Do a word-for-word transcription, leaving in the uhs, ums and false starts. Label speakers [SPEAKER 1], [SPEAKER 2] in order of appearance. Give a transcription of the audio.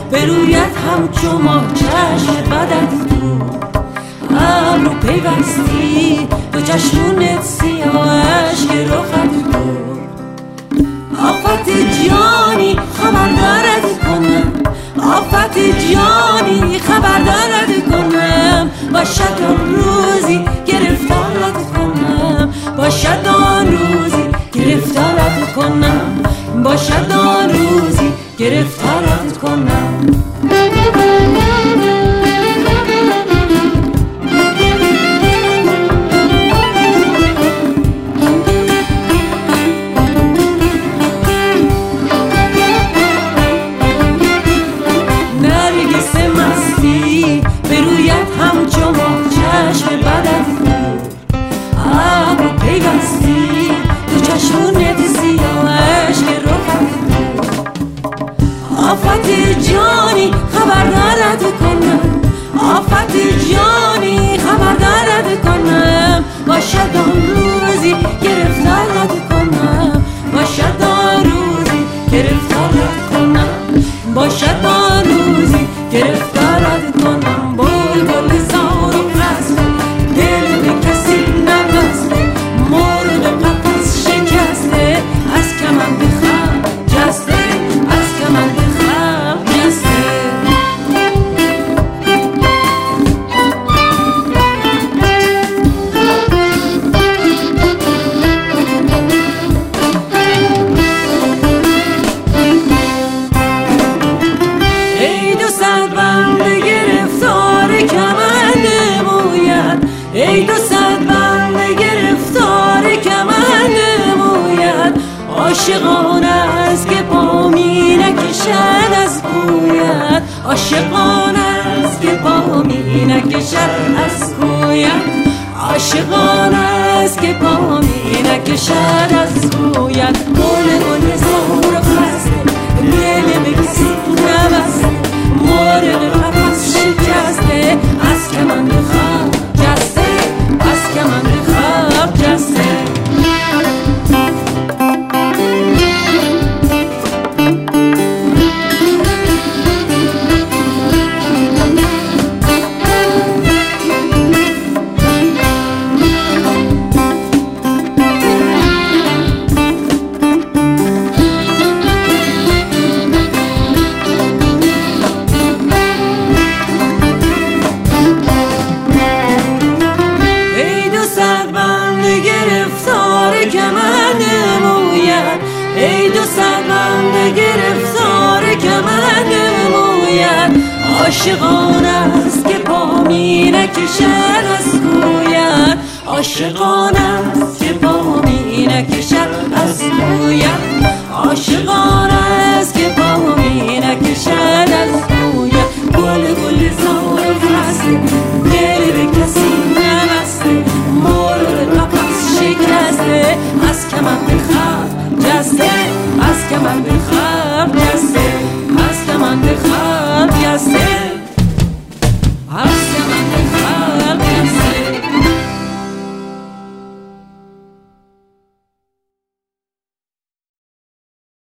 [SPEAKER 1] به رویت همچو ما چشم بدت دور، ابرو پیوستی دو چشمونت سیاه اشک رخت دور. آفت جانی خبر دارد کنم، آفت جانی خبر دارد کنم، باشد آن روزی گرفتارت کنم، باشد آن روزی گرفتارت کنم، باشد آن روزی گرفتارت کنم. به رویت همچو ما چشم بدت دور، ابرو پیوستی دو چشمونت سیاه اشک رخت دور. آفت جانی خبر دارد کنم، آفت جانی خبر دارد کنم، باشد آن روزی گرفتارت کنم، باشد آن روزی گرفتارت کنم، باشد آن روزی گرفتارت کنم. بلبل زار و قصد دل به کسی نبسته، مرغ قفس شکسته، از کمند خلق جسته، از کمند خلق جسته. ای دو صد بنده گرفتار کمند مویت، ای دو صد بنده گرفتار کمند مویت، عاشقانه است که پا می نکشد از کویت، عاشقانه است که پا می نکشد از کویت، عاشقانه است که پا می نکشد از کویت. گل گل زار و خسته دل به کسی نبسته، مرغ قفس شکسته، از کمند خلق جسته، از کمند خلق جسته. ای دو صد بنده گرفتار کمند مویت، عاشقانه است که پا می نکشد از کویت، عاشقانه است که پا می نکشد از کویت، عاشقانه